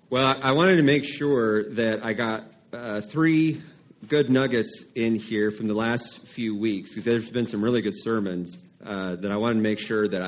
Well, I wanted to make sure that I got 3 good nuggets in here from the last few weeks, because there's been some really good sermons that I wanted to make sure that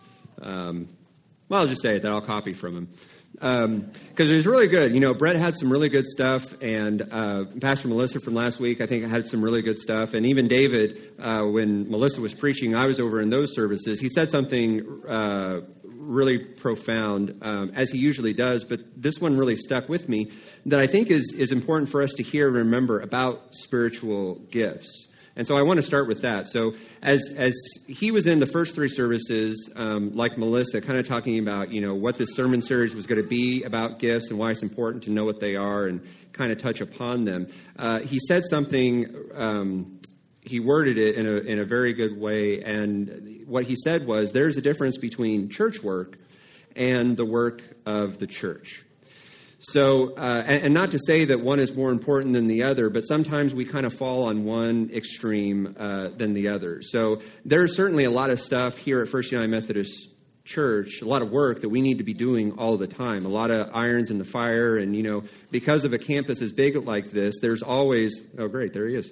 I'll just say it, that I'll copy from them. Because it was really good. You know, Brett had some really good stuff, and Pastor Melissa from last week, I think, had some really good stuff. And even David, when Melissa was preaching, I was over in those services. He said something really profound, as he usually does, but this one really stuck with me, that I think is important for us to hear and remember about spiritual gifts. And so I want to start with that. So as he was in the first 3 services, like Melissa, kind of talking about, you know, what this sermon series was going to be about gifts and why it's important to know what they are and kind of touch upon them. He said something, he worded it in a very good way. And what he said was, there's a difference between church work and the work of the church. So, and not to say that one is more important than the other, but sometimes we kind of fall on one extreme than the other. So there's certainly a lot of stuff here at First United Methodist Church, a lot of work that we need to be doing all the time, a lot of irons in the fire. And, you know, because of a campus as big like this, there's always, oh, great, there he is.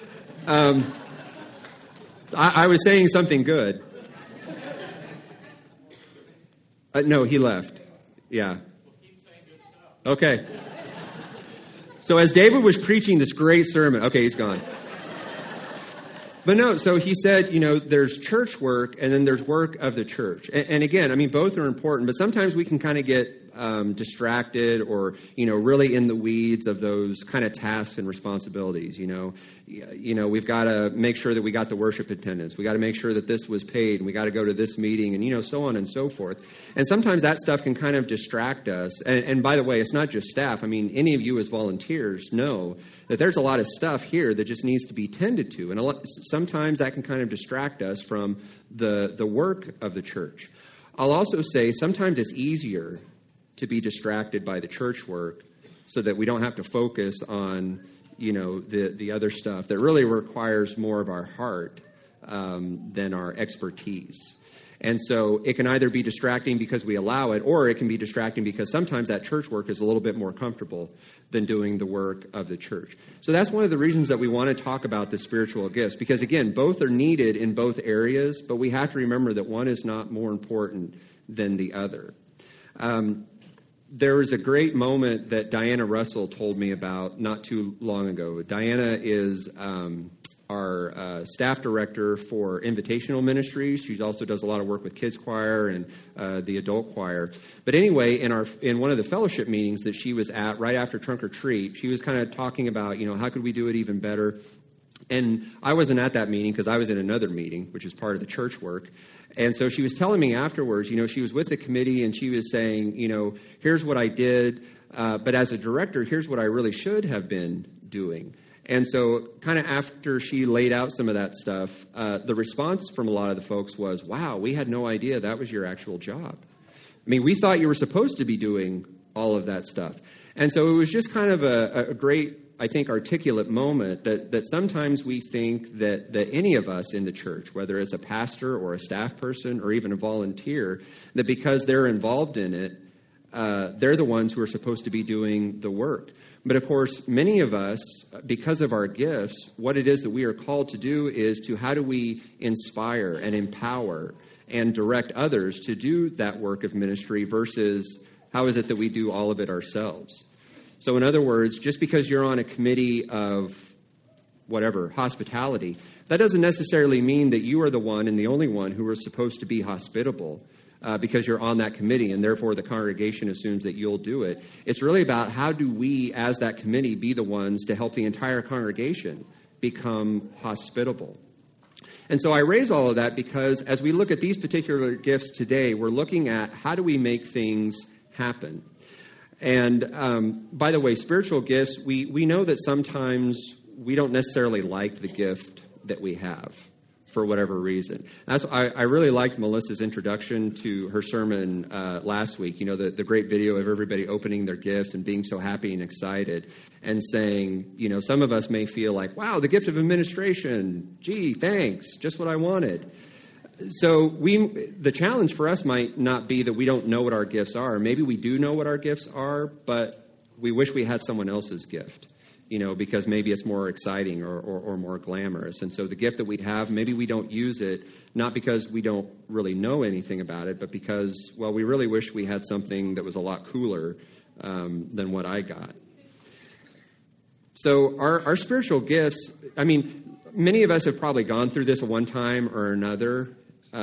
I was saying something good. No, he left. Yeah. Okay. So as David was preaching this great sermon, okay, he's gone. But no, so he said, you know, there's church work and then there's work of the church. And again, I mean, both are important, but sometimes we can kind of get distracted or, you know, really in the weeds of those kind of tasks and responsibilities. You know, we've got to make sure that we got the worship attendance. We got to make sure that this was paid, and we got to go to this meeting, and, you know, so on and so forth. And sometimes that stuff can kind of distract us. And by the way, it's not just staff. I mean, any of you as volunteers know that there's a lot of stuff here that just needs to be tended to. And sometimes that can kind of distract us from the work of the church. I'll also say sometimes it's easier to be distracted by the church work so that we don't have to focus on, you know, the other stuff that really requires more of our heart than our expertise. And so it can either be distracting because we allow it, or it can be distracting because sometimes that church work is a little bit more comfortable than doing the work of the church. So that's one of the reasons that we want to talk about the spiritual gifts, because, again, both are needed in both areas, but we have to remember that one is not more important than the other. There was a great moment that Diana Russell told me about not too long ago. Diana is our staff director for Invitational Ministries. She also does a lot of work with kids choir and the adult choir. But anyway, in one of the fellowship meetings that she was at right after Trunk or Treat, she was kind of talking about, you know, how could we do it even better? And I wasn't at that meeting because I was in another meeting, which is part of the church work. And so she was telling me afterwards, you know, she was with the committee and she was saying, you know, here's what I did, but as a director, here's what I really should have been doing. And so kind of after she laid out some of that stuff, the response from a lot of the folks was, wow, we had no idea that was your actual job. I mean, we thought you were supposed to be doing all of that stuff. And so it was just kind of a great, I think, articulate moment that sometimes we think that any of us in the church, whether it's a pastor or a staff person or even a volunteer, that because they're involved in it, they're the ones who are supposed to be doing the work. But of course, many of us, because of our gifts, what it is that we are called to do is to how do we inspire and empower and direct others to do that work of ministry versus how is it that we do all of it ourselves. So in other words, just because you're on a committee of whatever, hospitality, that doesn't necessarily mean that you are the one and the only one who are supposed to be hospitable because you're on that committee and therefore the congregation assumes that you'll do it. It's really about how do we as that committee be the ones to help the entire congregation become hospitable. And so I raise all of that because as we look at these particular gifts today, we're looking at how do we make things happen. And by the way, spiritual gifts, we know that sometimes we don't necessarily like the gift that we have for whatever reason. I really liked Melissa's introduction to her sermon last week, you know, the great video of everybody opening their gifts and being so happy and excited and saying, you know, some of us may feel like, wow, the gift of administration, gee, thanks, just what I wanted. So the challenge for us might not be that we don't know what our gifts are. Maybe we do know what our gifts are, but we wish we had someone else's gift, because maybe it's more exciting or more glamorous. And so the gift that we have, maybe we don't use it, not because we don't really know anything about it, but because, well, we really wish we had something that was a lot cooler than what I got. So our spiritual gifts, many of us have probably gone through this at one time or another.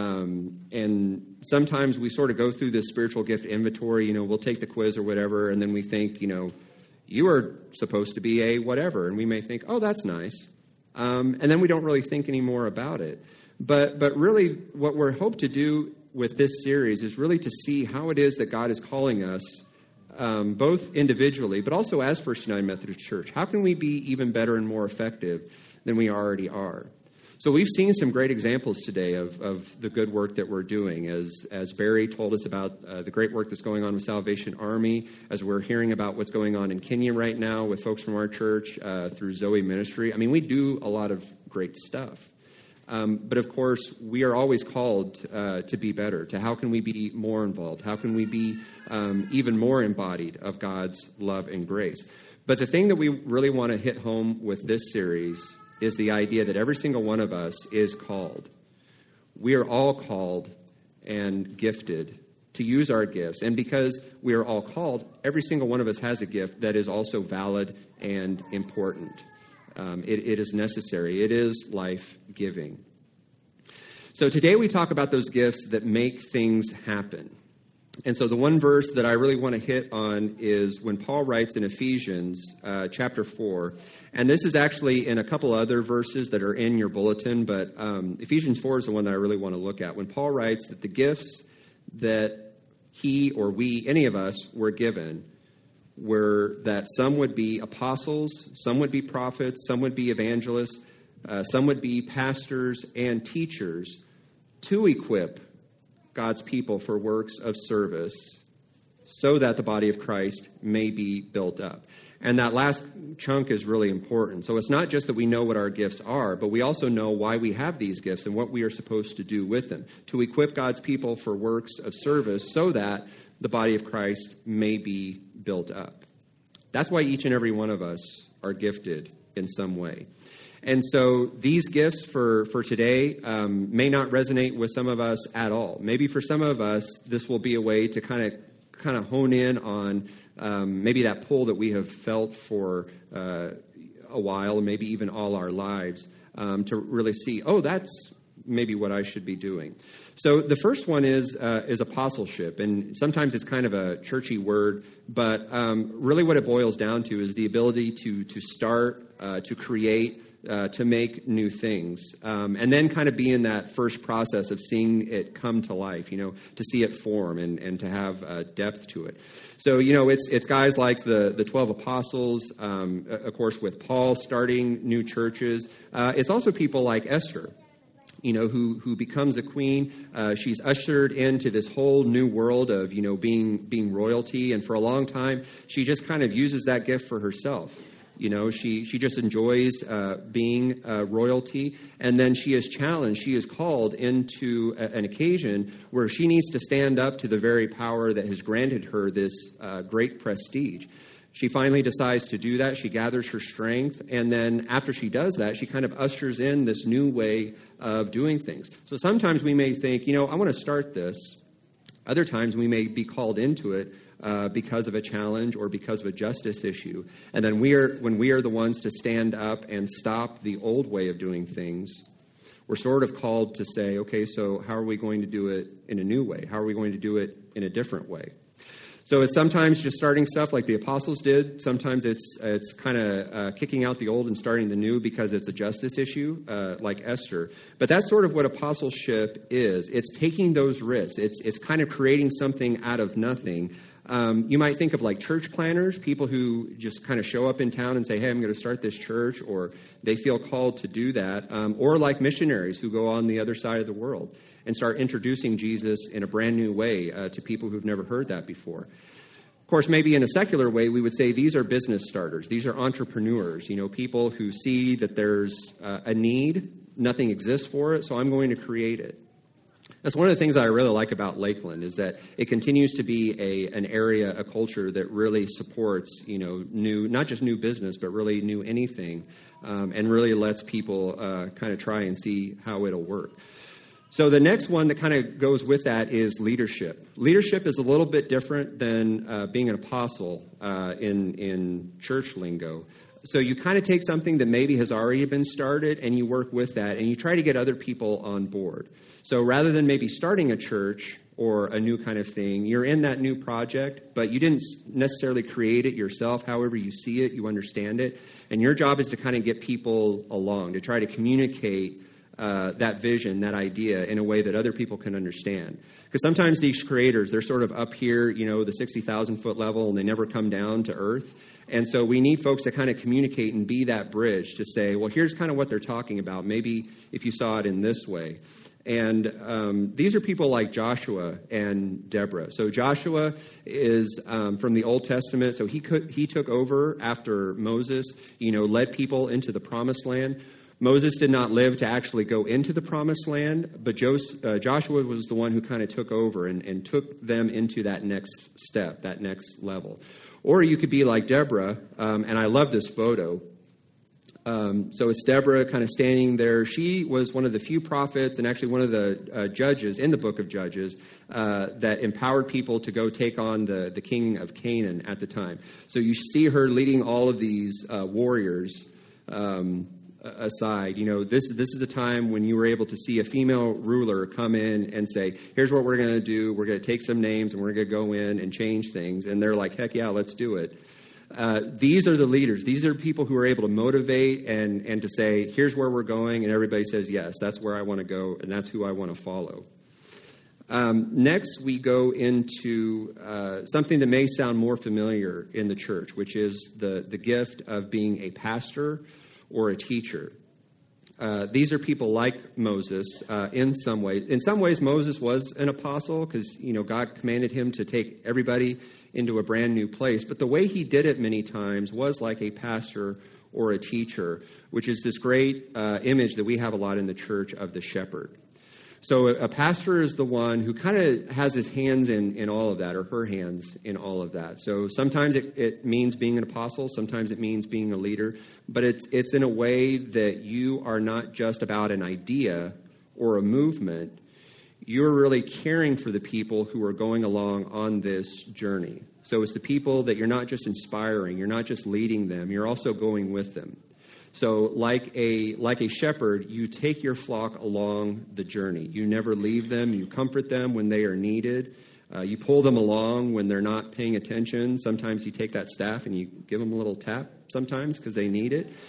And sometimes we sort of go through this spiritual gift inventory, we'll take the quiz or whatever, and then we think, you are supposed to be a whatever. And we may think, oh, that's nice. And then we don't really think any more about it. But really what we're hoped to do with this series is really to see how it is that God is calling us, both individually, but also as First United Methodist Church. How can we be even better and more effective than we already are? So we've seen some great examples today of the good work that we're doing, as Barry told us about the great work that's going on with Salvation Army, as we're hearing about what's going on in Kenya right now with folks from our church through Zoe Ministry. We do a lot of great stuff. But of course, we are always called to be better, to how can we be more involved? How can we be even more embodied of God's love and grace? But the thing that we really want to hit home with this series is the idea that every single one of us is called. We are all called and gifted to use our gifts. And because we are all called, every single one of us has a gift that is also valid and important. It is necessary. It is life-giving. So today we talk about those gifts that make things happen. And so the one verse that I really want to hit on is when Paul writes in Ephesians chapter 4. And this is actually in a couple other verses that are in your bulletin, but Ephesians 4 is the one that I really want to look at. When Paul writes that the gifts that he or we, any of us, were given were that some would be apostles, some would be prophets, some would be evangelists, some would be pastors and teachers to equip God's people for works of service so that the body of Christ may be built up. And that last chunk is really important. So it's not just that we know what our gifts are, but we also know why we have these gifts and what we are supposed to do with them, to equip God's people for works of service so that the body of Christ may be built up. That's why each and every one of us are gifted in some way. And so these gifts for today may not resonate with some of us at all. Maybe for some of us, this will be a way to kind of hone in on maybe that pull that we have felt for a while, maybe even all our lives, to really see, oh, that's maybe what I should be doing. So the first one is apostleship, and sometimes it's kind of a churchy word, but really what it boils down to is the ability to start, to create, to make new things, and then kind of be in that first process of seeing it come to life, to see it form and to have depth to it. So, it's guys like the 12 apostles, of course, with Paul starting new churches. It's also people like Esther, who becomes a queen. She's ushered into this whole new world of, being royalty. And for a long time, she just kind of uses that gift for herself. She just enjoys being royalty, and then she is challenged. She is called into an occasion where she needs to stand up to the very power that has granted her this great prestige. She finally decides to do that. She gathers her strength, and then after she does that, she kind of ushers in this new way of doing things. So sometimes we may think, I want to start this. Other times we may be called into it because of a challenge or because of a justice issue. And then when we are the ones to stand up and stop the old way of doing things, we're sort of called to say, okay, so how are we going to do it in a new way? How are we going to do it in a different way? So it's sometimes just starting stuff like the apostles did. Sometimes it's kind of kicking out the old and starting the new because it's a justice issue, like Esther. But that's sort of what apostleship is. It's taking those risks. It's kind of creating something out of nothing. You might think of like church planners, people who just kind of show up in town and say, hey, I'm going to start this church, or they feel called to do that. Or like missionaries who go on the other side of the world and start introducing Jesus in a brand new way to people who've never heard that before. Of course, maybe in a secular way, we would say these are business starters. These are entrepreneurs, people who see that there's a need, nothing exists for it, so I'm going to create it. That's one of the things that I really like about Lakeland is that it continues to be an area, a culture that really supports, new, not just new business, but really new anything, and really lets people kind of try and see how it'll work. So the next one that kind of goes with that is leadership. Leadership is a little bit different than being an apostle in church lingo. So you kind of take something that maybe has already been started and you work with that and you try to get other people on board. So rather than maybe starting a church or a new kind of thing, you're in that new project, but you didn't necessarily create it yourself. However you see it, you understand it. And your job is to kind of get people along, to try to communicate that vision, that idea in a way that other people can understand. Because sometimes these creators, they're sort of up here, the 60,000 foot level, and they never come down to earth. And so we need folks to kind of communicate and be that bridge to say, well, here's kind of what they're talking about. Maybe if you saw it in this way. And these are people like Joshua and Deborah. So Joshua is from the Old Testament. So he took over after Moses, led people into the Promised Land. Moses did not live to actually go into the Promised Land, but Joshua was the one who kind of took over and took them into that next step, that next level. Or you could be like Deborah, and I love this photo. So it's Deborah kind of standing there. She was one of the few prophets and actually one of the judges in the book of Judges that empowered people to go take on the king of Canaan at the time. So you see her leading all of these warriors aside. This is a time when you were able to see a female ruler come in and say, here's what we're going to do. We're going to take some names and we're going to go in and change things. And they're like, heck yeah, let's do it. These are the leaders. These are people who are able to motivate and to say, here's where we're going. And everybody says, yes, that's where I want to go. And that's who I want to follow. Next, we go into something that may sound more familiar in the church, which is the gift of being a pastor or a teacher. These are people like Moses in some ways. In some ways, Moses was an apostle because, God commanded him to take everybody into a brand new place. But the way he did it many times was like a pastor or a teacher, which is this great image that we have a lot in the church of the shepherd. So a pastor is the one who kind of has his hands in all of that, or her hands in all of that. So sometimes it means being an apostle, sometimes it means being a leader, but it's in a way that you are not just about an idea or a movement. You're really caring for the people who are going along on this journey. So it's the people that you're not just inspiring, you're not just leading them, you're also going with them. So like a shepherd, you take your flock along the journey. You never leave them. You comfort them when they are needed. You pull them along when they're not paying attention. Sometimes you take that staff and you give them a little tap sometimes because they need it.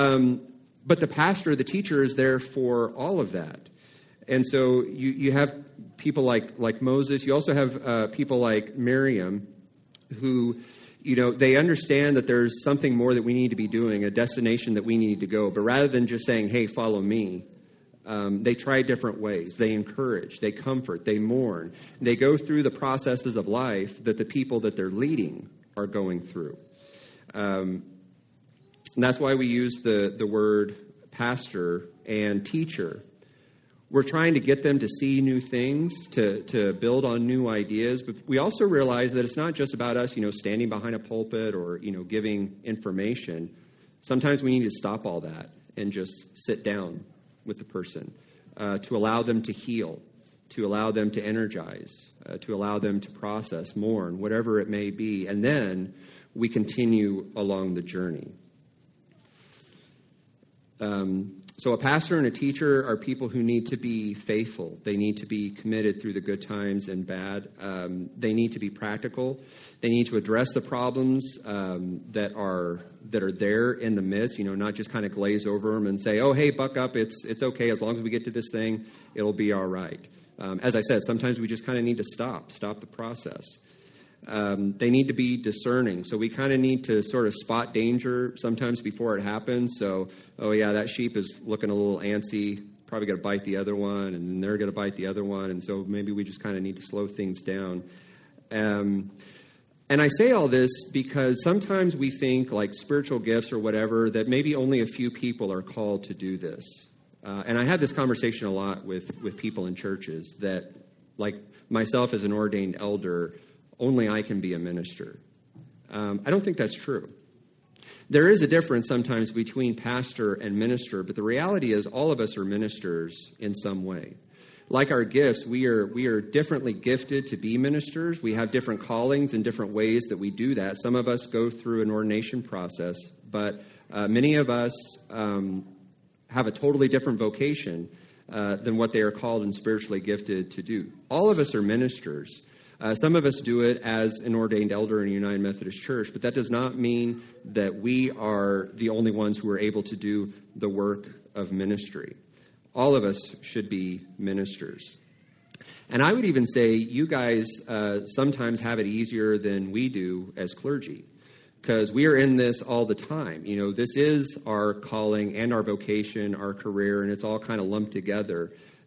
But the pastor, the teacher, is there for all of that. And so you have people like Moses. You also have people like Miriam who, they understand that there's something more that we need to be doing, a destination that we need to go. But rather than just saying, hey, follow me, they try different ways. They encourage, they comfort, they mourn. They go through the processes of life that the people that they're leading are going through. And that's why we use the word pastor and teacher. We're trying to get them to see new things, to build on new ideas. But we also realize that it's not just about us, standing behind a pulpit or, giving information. Sometimes we need to stop all that and just sit down with the person to allow them to heal, to allow them to energize, to allow them to process, mourn, whatever it may be. And then we continue along the journey. So a pastor and a teacher are people who need to be faithful. They need to be committed through the good times and bad. They need to be practical. They need to address the problems that are there in the midst. Not just kind of glaze over them and say, "Oh, hey, buck up. It's okay as long as we get to this thing, it'll be all right." As I said, sometimes we just kind of need to stop the process. They need to be discerning. So we kind of need to sort of spot danger sometimes before it happens. So, oh yeah, that sheep is looking a little antsy, probably going to bite the other one, and then they're going to bite the other one. And so maybe we just kind of need to slow things down. And I say all this because sometimes we think like spiritual gifts or whatever, that maybe only a few people are called to do this. And I had this conversation a lot with people in churches that, like myself as an ordained elder, only I can be a minister. I don't think that's true. There is a difference sometimes between pastor and minister, but the reality is all of us are ministers in some way. Like our gifts, we are differently gifted to be ministers. We have different callings and different ways that we do that. Some of us go through an ordination process, but many of us have a totally different vocation than what they are called and spiritually gifted to do. All of us are ministers. Some of us do it as an ordained elder in a United Methodist Church, but that does not mean that we are the only ones who are able to do the work of ministry. All of us should be ministers. And I would even say you guys sometimes have it easier than we do as clergy, because we are in this all the time. You know, this is our calling and our vocation, our career, and it's all kind of lumped together.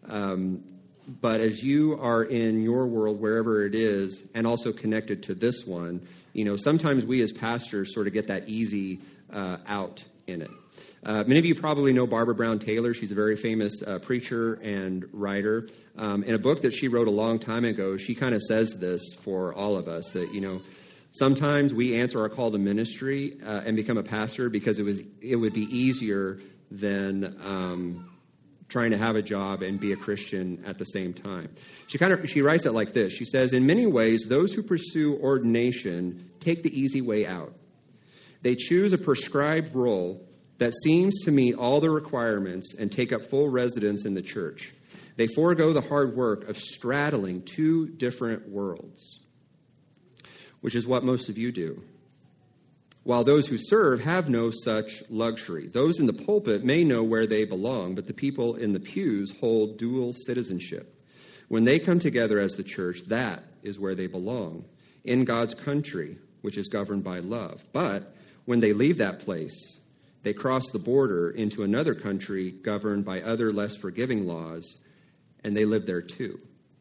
But as you are in your world, wherever it is, and also connected to this one, you know, sometimes we as pastors sort of get that easy out in it. Many of you probably know Barbara Brown Taylor. She's a very famous preacher and writer. In a book that she wrote a long time ago, she kind of says this for all of us, that, you know, sometimes we answer our call to ministry and become a pastor because it would be easier than trying to have a job and be a Christian at the same time. She writes it like this. She says, "In many ways, those who pursue ordination take the easy way out. They choose a prescribed role that seems to meet all the requirements and take up full residence in the church. They forego the hard work of straddling two different worlds," which is what most of you do. "While those who serve have no such luxury. Those in the pulpit may know where they belong, but the people in the pews hold dual citizenship. When they come together as the church, that is where they belong, in God's country, which is governed by love. But when they leave that place, they cross the border into another country governed by other less forgiving laws, and they live there too."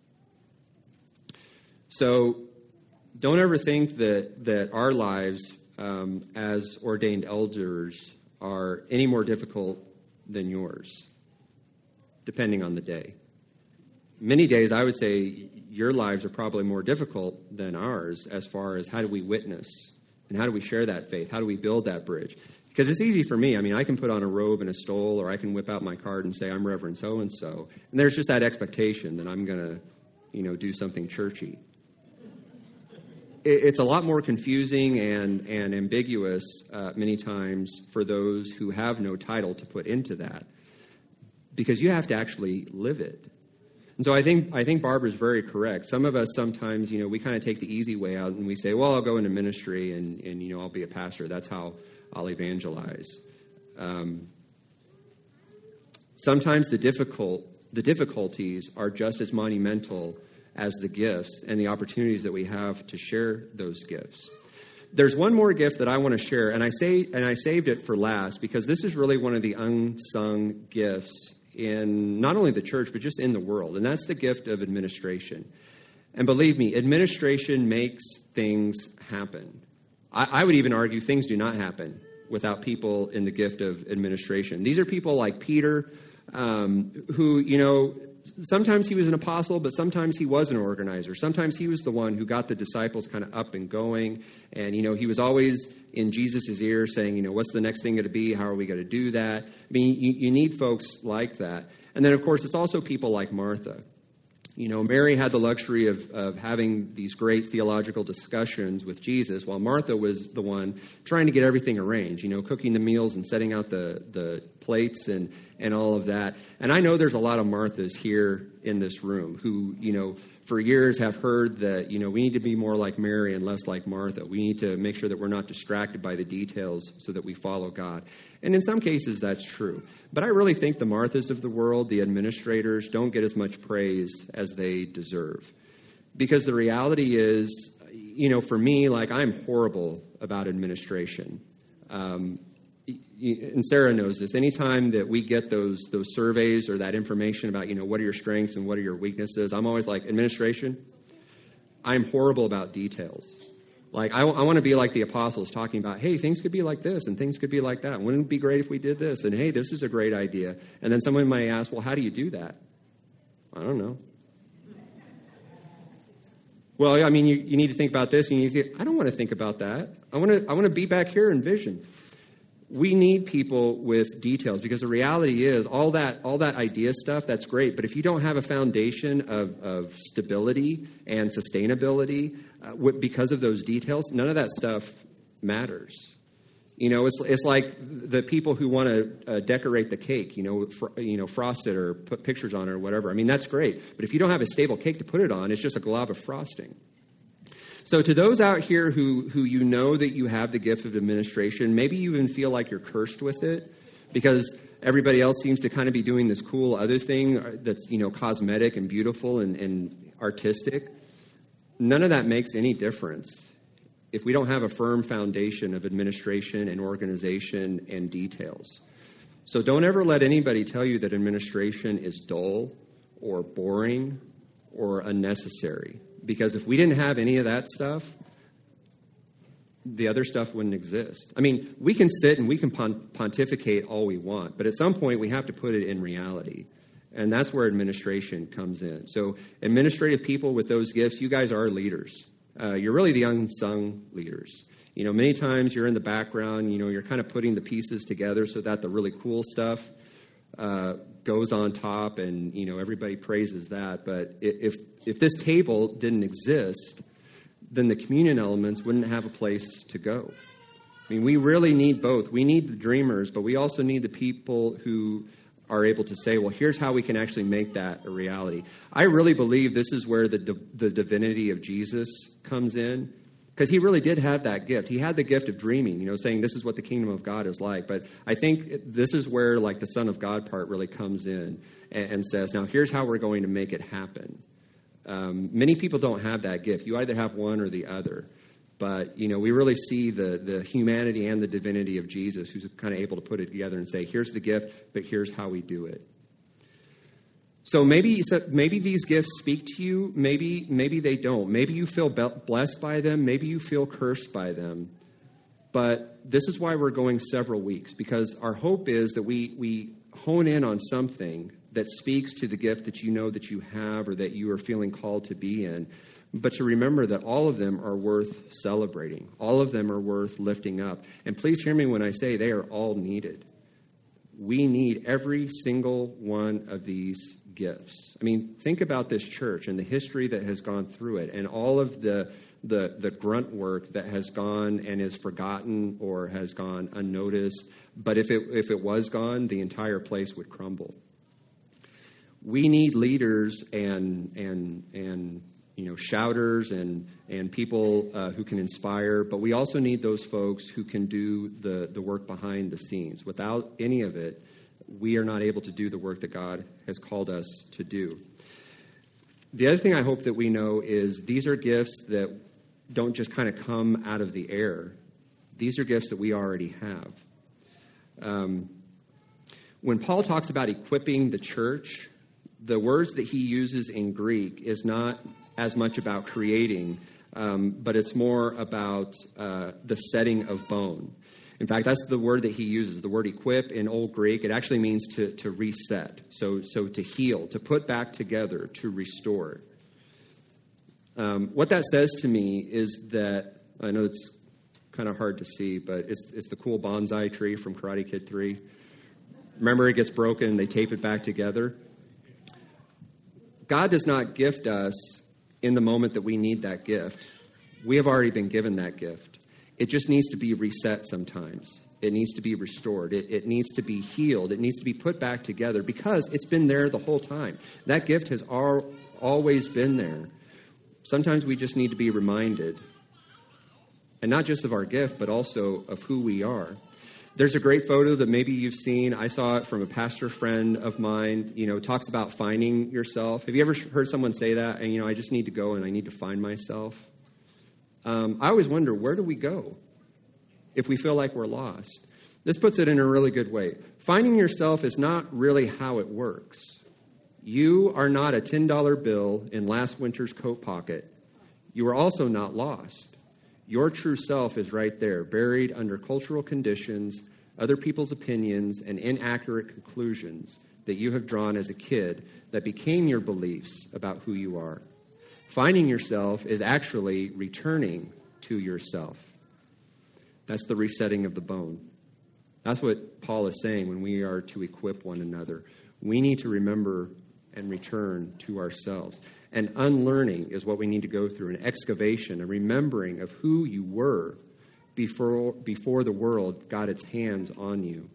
So don't ever think that our lives as ordained elders are any more difficult than yours, depending on the day. Many days, I would say, your lives are probably more difficult than ours as far as how do we witness and how do we share that faith? How do we build that bridge? Because it's easy for me. I mean, I can put on a robe and a stole, or I can whip out my card and say, "I'm Reverend so-and-so." And there's just that expectation that I'm going to, you know, do something churchy. It's a lot more confusing and ambiguous many times for those who have no title to put into that, because you have to actually live it. And so I think Barbara's very correct. Some of us sometimes, you know, we kind of take the easy way out and we say, "Well, I'll go into ministry and you know, I'll be a pastor. That's how I'll evangelize." Sometimes the difficulties are just as monumental as the gifts and the opportunities that we have to share those gifts. There's one more gift that I want to share, and I saved it for last because this is really one of the unsung gifts in not only the church, but just in the world, and that's the gift of administration. And believe me, administration makes things happen. I would even argue things do not happen without people in the gift of administration. These are people like Peter, who, you know, sometimes he was an apostle, but sometimes he was an organizer. Sometimes he was the one who got the disciples kind of up and going. And, you know, he was always in Jesus' ear saying, you know, what's the next thing going to be? How are we going to do that? I mean, you need folks like that. And then, of course, it's also people like Martha. You know, Mary had the luxury of having these great theological discussions with Jesus, while Martha was the one trying to get everything arranged, you know, cooking the meals and setting out the plates and all of that. And I know there's a lot of Marthas here in this room who, you know, for years have heard that, you know, we need to be more like Mary and less like Martha. We need to make sure that we're not distracted by the details so that we follow God. And in some cases, that's true. But I really think the Marthas of the world, the administrators, don't get as much praise as they deserve. Because the reality is, you know, for me, like, I'm horrible about administration. And Sarah knows this. Anytime that we get those surveys or that information about, you know, what are your strengths and what are your weaknesses, I'm always like, administration? I'm horrible about details. Like, I want to be like the apostles talking about, hey, things could be like this and things could be like that. Wouldn't it be great if we did this? And, hey, this is a great idea. And then someone might ask, well, how do you do that? I don't know. Well, I mean, you need to think about this. And you think, I don't want to think about that. I want to be back here in vision. We need people with details, because the reality is all that idea stuff, that's great. But if you don't have a foundation of stability and sustainability because of those details, none of that stuff matters. You know, it's like the people who want to decorate the cake, frost it or put pictures on it or whatever. I mean, that's great. But if you don't have a stable cake to put it on, it's just a glob of frosting. So to those out here who you know that you have the gift of administration, maybe you even feel like you're cursed with it because everybody else seems to kind of be doing this cool other thing that's, cosmetic and beautiful and artistic. None of that makes any difference if we don't have a firm foundation of administration and organization and details. So don't ever let anybody tell you that administration is dull or boring or unnecessary. Because if we didn't have any of that stuff, the other stuff wouldn't exist. I mean, we can sit and we can pontificate all we want, but at some point we have to put it in reality. And that's where administration comes in. So administrative people with those gifts, you guys are leaders. You're really the unsung leaders. Many times you're in the background, you're kind of putting the pieces together so that the really cool stuff goes on top, and everybody praises that. But if this table didn't exist, then the communion elements wouldn't have a place to go. I mean, we really need both. We need the dreamers, but we also need the people who are able to say, well, here's how we can actually make that a reality. I really believe this is where the divinity of Jesus comes in. Because he really did have that gift. He had the gift of dreaming, saying this is what the kingdom of God is like. But I think this is where the Son of God part really comes in and says, now here's how we're going to make it happen. Many people don't have that gift. You either have one or the other. But, we really see the humanity and the divinity of Jesus, who's kind of able to put it together and say, here's the gift, but here's how we do it. So maybe these gifts speak to you, maybe they don't. Maybe you feel blessed by them, maybe you feel cursed by them. But this is why we're going several weeks, because our hope is that we hone in on something that speaks to the gift that you know that you have or that you are feeling called to be in. But to remember that all of them are worth celebrating. All of them are worth lifting up. And please hear me when I say they are all needed. We need every single one of these gifts. I mean, think about this church and the history that has gone through it and all of the grunt work that has gone and is forgotten or has gone unnoticed. But if it was gone, the entire place would crumble. We need leaders and shouters and people who can inspire, but we also need those folks who can do the work behind the scenes. Without any of it, we are not able to do the work that God has called us to do. The other thing I hope that we know is these are gifts that don't just kind of come out of the air. These are gifts that we already have. When Paul talks about equipping the church, the words that he uses in Greek is not as much about creating, but it's more about the setting of bone. In fact, that's the word that he uses, the word equip in Old Greek. It actually means to reset, so to heal, to put back together, to restore. What that says to me is that, I know it's kind of hard to see, but it's the cool bonsai tree from Karate Kid 3. Remember, it gets broken, they tape it back together. God does not gift us in the moment that we need that gift. We have already been given that gift. It just needs to be reset sometimes. It needs to be restored. It needs to be healed. It needs to be put back together because it's been there the whole time. That gift has always been there. Sometimes we just need to be reminded, and not just of our gift, but also of who we are. There's a great photo that maybe you've seen. I saw it from a pastor friend of mine. Talks about finding yourself. Have you ever heard someone say that? And, I just need to go and I need to find myself. I always wonder, where do we go if we feel like we're lost? This puts it in a really good way. Finding yourself is not really how it works. You are not a $10 bill in last winter's coat pocket. You are also not lost. Your true self is right there, buried under cultural conditions, other people's opinions, and inaccurate conclusions that you have drawn as a kid that became your beliefs about who you are. Finding yourself is actually returning to yourself. That's the resetting of the bone. That's what Paul is saying when we are to equip one another. We need to remember and return to ourselves. And unlearning is what we need to go through, an excavation, a remembering of who you were before the world got its hands on you.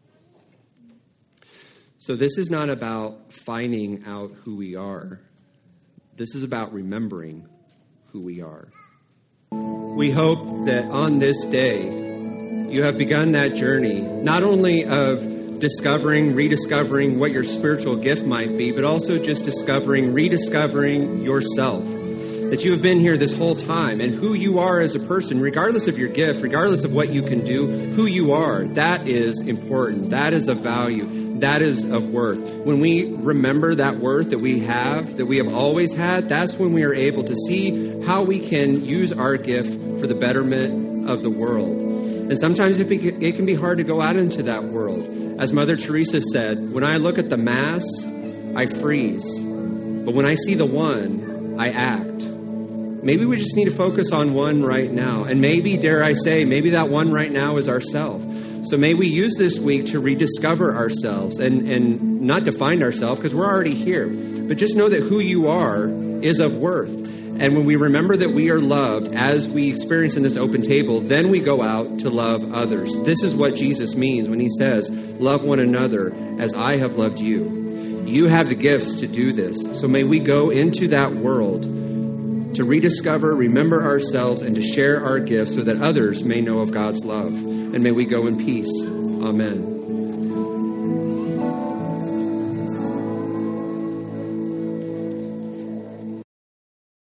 So this is not about finding out who we are. This is about remembering who we are. We hope that on this day, you have begun that journey, not only of discovering, rediscovering what your spiritual gift might be, but also just discovering, rediscovering yourself. That you have been here this whole time, and who you are as a person, regardless of your gift, regardless of what you can do, who you are, that is important. That is of value. That is of worth. When we remember that worth that we have always had, that's when we are able to see how we can use our gift for the betterment of the world. And sometimes it can be hard to go out into that world. As Mother Teresa said, when I look at the mass, I freeze. But when I see the one, I act. Maybe we just need to focus on one right now. And maybe, dare I say, maybe that one right now is ourselves. So may we use this week to rediscover ourselves and not to find ourselves, because we're already here. But just know that who you are is of worth. And when we remember that we are loved as we experience in this open table, then we go out to love others. This is what Jesus means when he says, love one another as I have loved you. You have the gifts to do this. So may we go into that world to rediscover, remember ourselves, and to share our gifts so that others may know of God's love. And may we go in peace. Amen.